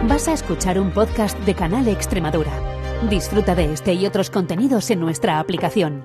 Vas a escuchar un podcast de Canal Extremadura. Disfruta de este y otros contenidos en nuestra aplicación.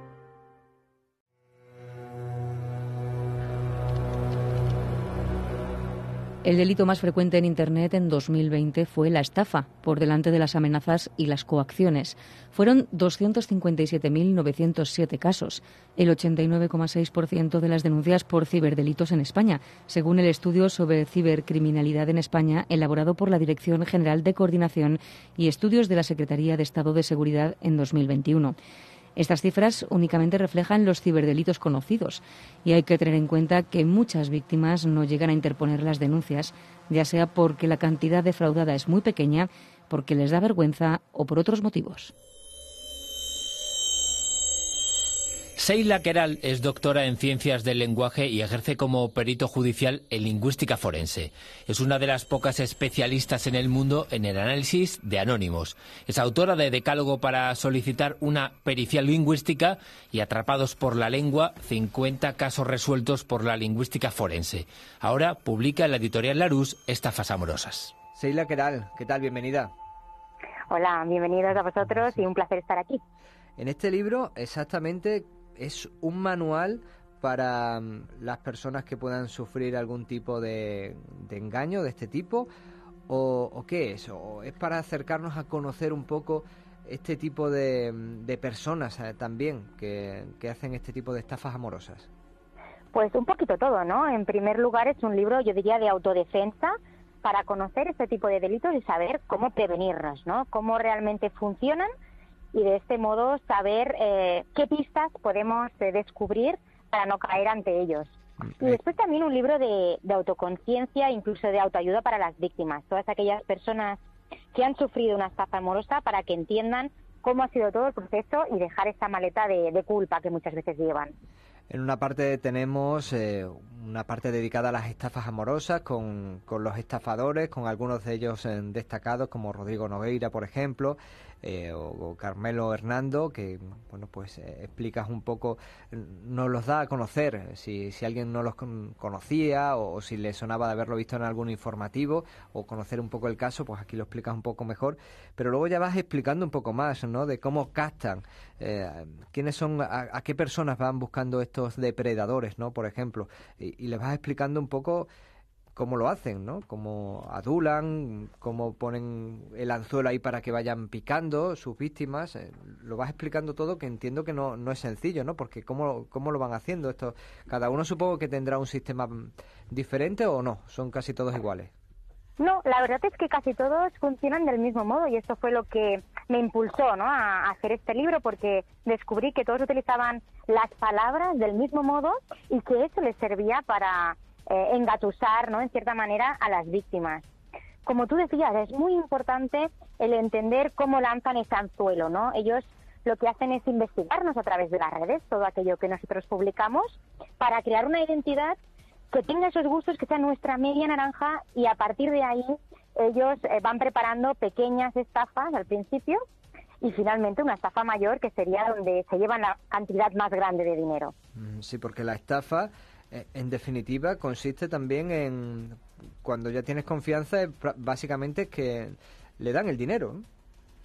El delito más frecuente en Internet en 2020 fue la estafa, por delante de las amenazas y las coacciones. Fueron 257.907 casos, el 89,6% de las denuncias por ciberdelitos en España, según el estudio sobre cibercriminalidad en España elaborado por la Dirección General de Coordinación y Estudios de la Secretaría de Estado de Seguridad en 2021. Estas cifras únicamente reflejan los ciberdelitos conocidos y hay que tener en cuenta que muchas víctimas no llegan a interponer las denuncias, ya sea porque la cantidad defraudada es muy pequeña, porque les da vergüenza o por otros motivos. Seila Queralt es doctora en Ciencias del Lenguaje y ejerce como perito judicial en lingüística forense. Es una de las pocas especialistas en el mundo en el análisis de anónimos. Es autora de Decálogo para solicitar una pericia lingüística y Atrapados por la lengua, 50 casos resueltos por la lingüística forense. Ahora publica en la editorial Larousse Estafas amorosas. Seila Queralt, ¿qué tal? Bienvenida. Hola, bienvenidos a vosotros y un placer estar aquí. En este libro, exactamente, es un manual para las personas que puedan sufrir algún tipo de engaño de este tipo, o ¿qué es? ¿O es para acercarnos a conocer un poco este tipo de personas también que hacen este tipo de estafas amorosas? Pues un poquito todo, ¿no? En primer lugar es un libro, yo diría, de autodefensa para conocer este tipo de delitos y saber cómo prevenirlos, ¿no? Cómo realmente funcionan y de este modo saber qué pistas podemos descubrir para no caer ante ellos. Y después también un libro de autoconciencia, incluso de autoayuda para las víctimas, todas aquellas personas que han sufrido una estafa amorosa para que entiendan cómo ha sido todo el proceso y dejar esa maleta de culpa que muchas veces llevan. En una parte tenemos una parte dedicada a las estafas amorosas con los estafadores, con algunos de ellos destacados como Rodrigo Nogueira, por ejemplo, o Carmelo Hernando, que bueno, pues explicas un poco, nos los da a conocer si alguien no los conocía o si le sonaba de haberlo visto en algún informativo o conocer un poco el caso, pues aquí lo explicas un poco mejor, pero luego ya vas explicando un poco más, ¿no? De cómo captan, quiénes son, a qué personas van buscando estos depredadores, ¿no? Por ejemplo, y les vas explicando un poco cómo lo hacen, ¿no? Cómo adulan, cómo ponen el anzuelo ahí para que vayan picando sus víctimas. Lo vas explicando todo, que entiendo que no es sencillo, ¿no? Porque ¿cómo lo van haciendo esto? Cada uno supongo que tendrá un sistema diferente, ¿o no? ¿Son casi todos iguales? No, la verdad es que casi todos funcionan del mismo modo y esto fue lo que me impulsó, ¿no?, a hacer este libro, porque descubrí que todos utilizaban las palabras del mismo modo y que eso les servía para engatusar, ¿no?, en cierta manera a las víctimas. Como tú decías, es muy importante el entender cómo lanzan ese anzuelo, ¿no? Ellos lo que hacen es investigarnos a través de las redes, todo aquello que nosotros publicamos, para crear una identidad que tenga esos gustos, que sea nuestra media naranja, y a partir de ahí ellos van preparando pequeñas estafas al principio y finalmente una estafa mayor, que sería donde se llevan la cantidad más grande de dinero. Sí, porque la estafa, en definitiva, consiste también en, cuando ya tienes confianza, básicamente que le dan el dinero, ¿no?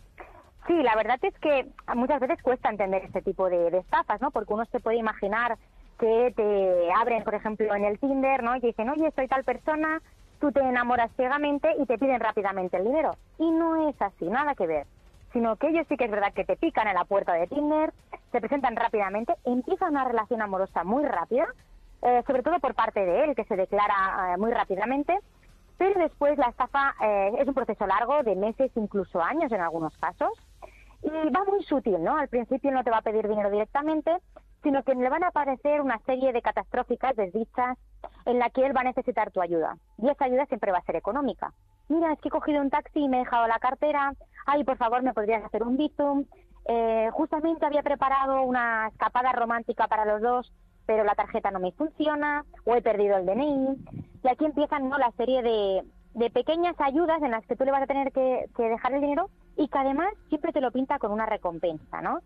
Sí, la verdad es que muchas veces cuesta entender este tipo de estafas, ¿no? Porque uno se puede imaginar que te abren, por ejemplo, en el Tinder, ¿no?, y te dicen, oye, soy tal persona, tú te enamoras ciegamente y te piden rápidamente el dinero. Y no es así, nada que ver. Sino que ellos sí que es verdad que te pican en la puerta de Tinder, se presentan rápidamente, empieza una relación amorosa muy rápida, sobre todo por parte de él, que se declara muy rápidamente, pero después la estafa es un proceso largo, de meses, incluso años en algunos casos, y va muy sutil, ¿no? Al principio no te va a pedir dinero directamente, sino que le van a aparecer una serie de catastróficas desdichas en la que él va a necesitar tu ayuda. Y esa ayuda siempre va a ser económica. Mira, es que he cogido un taxi y me he dejado la cartera. Ay, por favor, ¿me podrías hacer un bizum? Justamente había preparado una escapada romántica para los dos, pero la tarjeta no me funciona, o he perdido el DNI. Y aquí empiezan, ¿no?, la serie de pequeñas ayudas en las que tú le vas a tener que dejar el dinero y que además siempre te lo pinta con una recompensa, ¿no?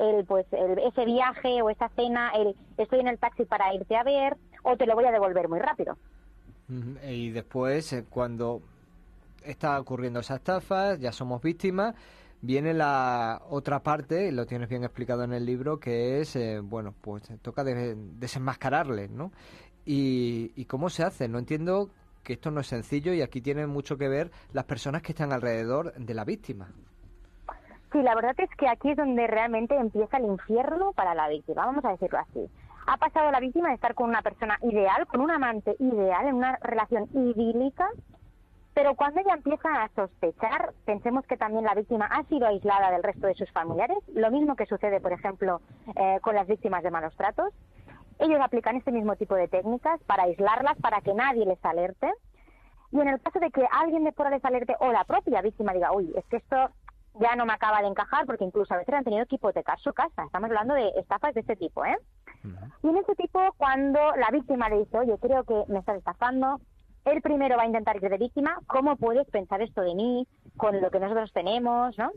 Ese viaje o esa cena, estoy en el taxi para irte a ver, o te lo voy a devolver muy rápido. Y después, cuando está ocurriendo esa estafa, ya somos víctimas. Viene la otra parte, lo tienes bien explicado en el libro, que es, bueno, pues toca desenmascararles, ¿no? ¿Y cómo se hace? No entiendo que esto no es sencillo y aquí tienen mucho que ver las personas que están alrededor de la víctima. Sí, la verdad es que aquí es donde realmente empieza el infierno para la víctima, vamos a decirlo así. Ha pasado la víctima de estar con una persona ideal, con un amante ideal, en una relación idílica, pero cuando ella empieza a sospechar, pensemos que también la víctima ha sido aislada del resto de sus familiares, lo mismo que sucede, por ejemplo, con las víctimas de malos tratos. Ellos aplican este mismo tipo de técnicas para aislarlas, para que nadie les alerte. Y en el caso de que alguien de fuera les alerte o la propia víctima diga, uy, es que esto ya no me acaba de encajar, porque incluso a veces han tenido que hipotecar su casa. Estamos hablando de estafas de este tipo, ¿eh? Y en ese tipo, cuando la víctima le dice, oye, creo que me estás estafando, él primero va a intentar ir de víctima, ¿cómo puedes pensar esto de mí, con lo que nosotros tenemos, ¿no?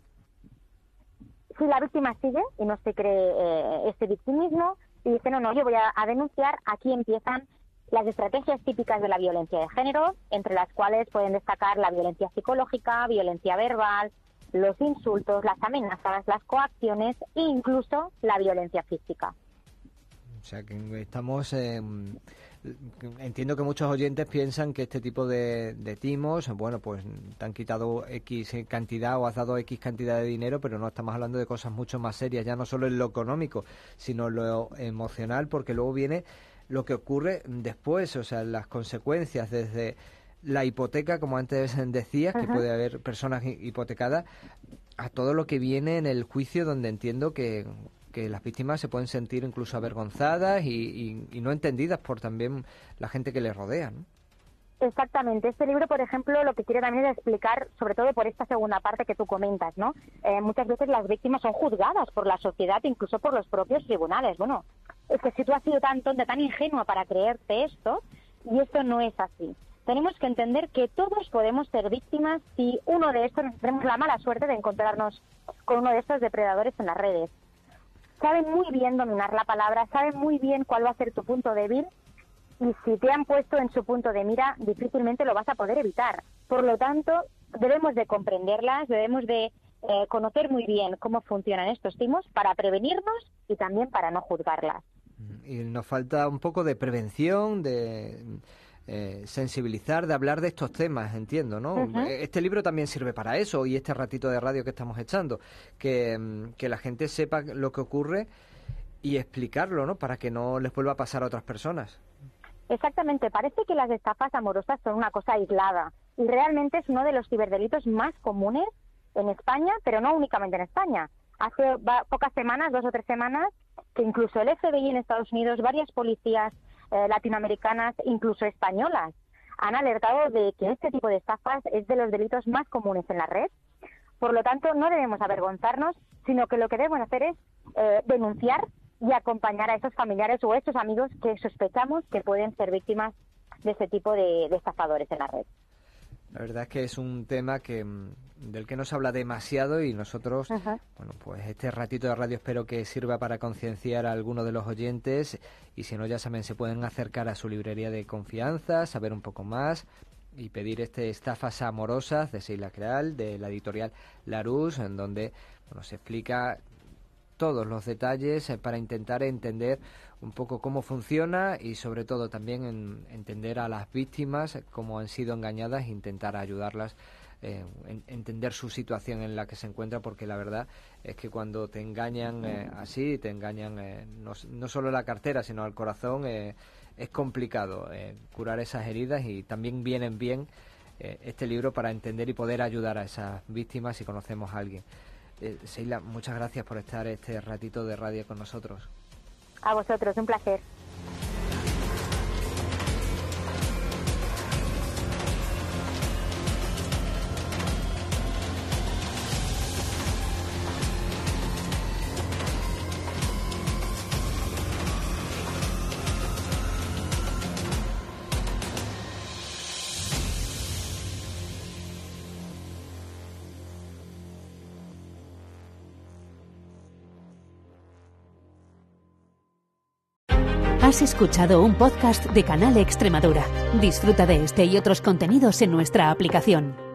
Si la víctima sigue y no se cree este victimismo, y dice, no, yo voy a denunciar, aquí empiezan las estrategias típicas de la violencia de género, entre las cuales pueden destacar la violencia psicológica, violencia verbal, los insultos, las amenazas, las coacciones e incluso la violencia física. O sea, que estamos... entiendo que muchos oyentes piensan que este tipo de timos, bueno, pues te han quitado X cantidad o has dado X cantidad de dinero, pero no, estamos hablando de cosas mucho más serias, ya no solo en lo económico, sino en lo emocional, porque luego viene lo que ocurre después, o sea, las consecuencias desde la hipoteca, como antes decías, que puede haber personas hipotecadas, a todo lo que viene en el juicio, donde entiendo que las víctimas se pueden sentir incluso avergonzadas y no entendidas por también la gente que les rodea, ¿no? Exactamente. Este libro, por ejemplo, lo que quiere también es explicar, sobre todo por esta segunda parte que tú comentas, ¿no? Muchas veces las víctimas son juzgadas por la sociedad, incluso por los propios tribunales. Bueno, es que si tú has sido tan tonta, tan ingenua para creerte esto, y esto no es así. Tenemos que entender que todos podemos ser víctimas si uno de estos, tenemos la mala suerte de encontrarnos con uno de estos depredadores en las redes. Saben muy bien dominar la palabra, saben muy bien cuál va a ser tu punto débil, y si te han puesto en su punto de mira, difícilmente lo vas a poder evitar. Por lo tanto, debemos de comprenderlas, debemos de conocer muy bien cómo funcionan estos timos para prevenirnos y también para no juzgarlas. Y nos falta un poco de prevención, de sensibilizar, de hablar de estos temas, entiendo, ¿no? Este libro también sirve para eso, y este ratito de radio que estamos echando, que la gente sepa lo que ocurre y explicarlo, ¿no? Para que no les vuelva a pasar a otras personas. Exactamente, parece que las estafas amorosas son una cosa aislada y realmente es uno de los ciberdelitos más comunes en España, pero no únicamente en España. Hace pocas semanas, 2 o 3 semanas, que incluso el FBI en Estados Unidos, varias policías latinoamericanas, incluso españolas, han alertado de que este tipo de estafas es de los delitos más comunes en la red. Por lo tanto, no debemos avergonzarnos, sino que lo que debemos hacer es denunciar y acompañar a esos familiares o a esos amigos que sospechamos que pueden ser víctimas de este tipo de estafadores en la red. La verdad es que es un tema del que no se habla demasiado, y nosotros, bueno, pues este ratito de radio espero que sirva para concienciar a algunos de los oyentes, y si no, ya saben, se pueden acercar a su librería de confianza, saber un poco más y pedir Estafas amorosas de Sheila Creal, de la editorial Larousse, en donde, bueno, se explica todos los detalles para intentar entender un poco cómo funciona, y sobre todo también entender a las víctimas, cómo han sido engañadas, e intentar ayudarlas, entender su situación en la que se encuentra, porque la verdad es que cuando te engañan así, te engañan no solo la cartera, sino al corazón, es complicado curar esas heridas, y también vienen bien este libro para entender y poder ayudar a esas víctimas si conocemos a alguien. Sheila, muchas gracias por estar este ratito de radio con nosotros. A vosotros, un placer. Has escuchado un podcast de Canal Extremadura. Disfruta de este y otros contenidos en nuestra aplicación.